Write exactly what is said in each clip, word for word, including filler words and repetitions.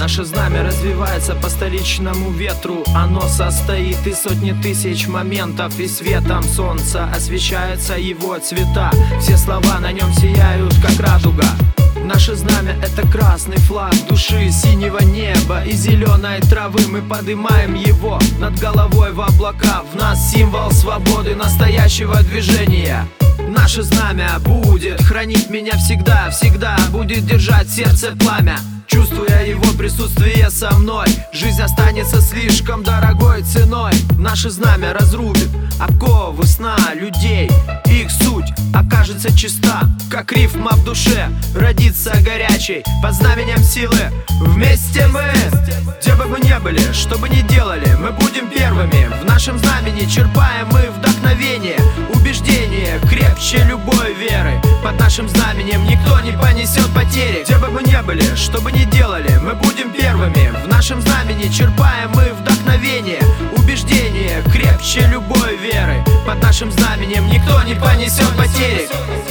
Наше знамя развивается по столичному ветру. Оно состоит из сотни тысяч моментов, и светом солнца освещаются его цвета. Все слова на нем сияют, как радуга. Наше знамя — это красный флаг души, синего неба и зеленой травы. Мы поднимаем его над головой в облака. В нас символ свободы, настоящего движения. Наше знамя будет хранить меня всегда, всегда будет держать в сердце пламя. Чувствуя его присутствие со мной, жизнь останется слишком дорогой ценой. Наше знамя разрубит оковы сна людей. Их суть окажется чиста, как рифма в душе родится горячей под знаменем силы. Вместе мы, где бы мы ни были, что бы ни делали, мы будем первыми. В нашем знамени черпаем мы вдохновение, убеждение крепче любой веры. Под нашим знаменем никто не понесет потери. Где бы мы ни были, что бы ни делали, мы будем первыми. В нашем знамени черпаем мы вдохновение, убеждение крепче любой веры. Под нашим знаменем никто не понесет потери.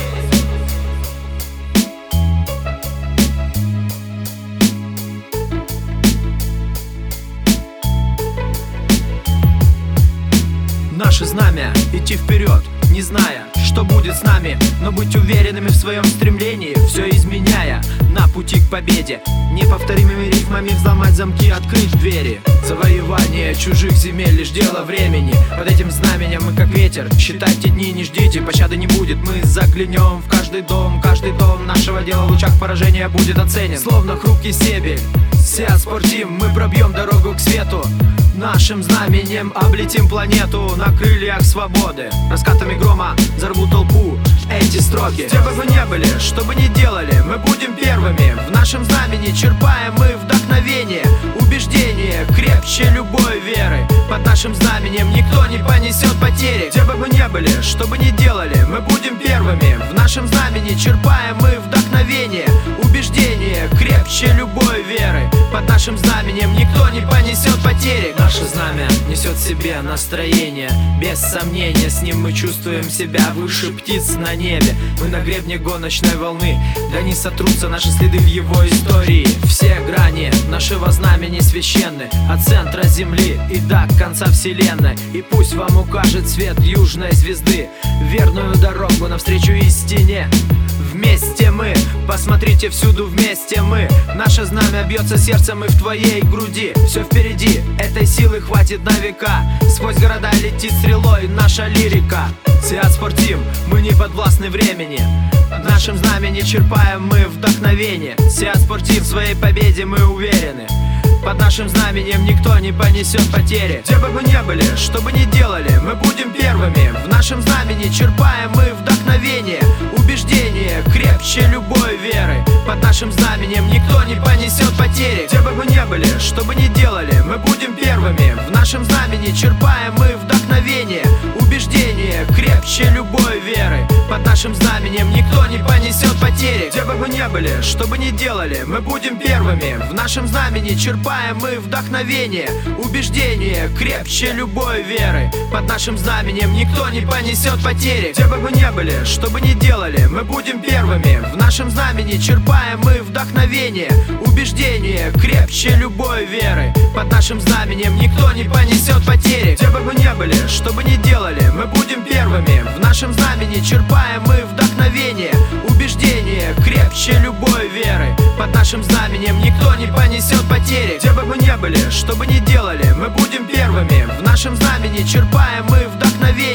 Наше знамя — идти вперед, не зная, что будет с нами, но быть уверенными в своем стремлении, все изменяя на пути к победе. Неповторимыми рифмами взломать замки, открыть двери. Завоевание чужих земель — лишь дело времени. Под этим знаменем мы как ветер, считайте дни, не ждите, пощады не будет. Мы заглянем в каждый дом, каждый дом нашего дела в лучах поражения будет оценен. Словно хрупкий стебель, Seat Sportive, мы пробьем дорогу к свету. Нашим знаменем облетим планету на крыльях свободы. Раскатами грома взорвут толпу эти строки. Где бы мы ни были, что бы ни делали, мы будем первыми. В нашем знамени черпаем мы вдохновение, убеждение крепче любой веры. Под нашим знаменем никто не понесет потери. Где бы мы ни были, что бы ни делали, мы будем первыми. В нашем знамени черпаем мы вдохновение, убеждение крепче любой веры. Под нашим знаменем никто не понесет потери. Наше знамя несет в себе настроение, без сомнения с ним мы чувствуем себя выше птиц на небе. Мы на гребне гоночной волны, да не сотрутся наши следы в его истории. Все грани нашего знамени священны, от центра земли и до конца вселенной. И пусть вам укажет свет южной звезды верную дорогу навстречу истине. Вместе мы, посмотрите всюду вместе мы. Наше знамя бьется сердцем и в твоей груди. Все впереди, этой силы хватит на века. Сквозь города летит стрелой наша лирика. Seat Sportive, мы не подвластны времени. В нашем знамени черпаем мы вдохновение. Seat Sportive, в своей победе мы уверены. Под нашим знаменем никто не понесет потери. Где бы мы ни были, что бы ни делали, мы будем первыми. В нашем знамени черпаем мы вдохновение, убеждение крепче любой веры. Под нашим знаменем никто не понесет потери. Где бы мы ни были, что бы ни делали, мы будем первыми. В нашем знамени черпаем мы вдохновение, убеждение крепче любой веры. Под нашим знаменем никто не понесет потери. Где бы мы ни были, что бы ни делали, мы будем первыми. В нашем знамени черпаем мы вдохновение, убеждение крепче любой веры. Под нашим знаменем никто не понесет потери. Где бы мы ни были, что бы ни делали, мы будем первыми. В нашем знамени черпаем мы вдохновение, убеждение крепче любой веры. Под нашим знаменем никто не понесет потери. Где бы мы ни были, что бы ни делали, мы будем первыми. В нашем знамени черпаем мы вдохновение, убеждение крепче любой веры. Под нашим знаменем никто не понесет потери. Где бы мы ни были, что бы ни делали, мы будем первыми. В нашем знамени черпаем мы вдохновение,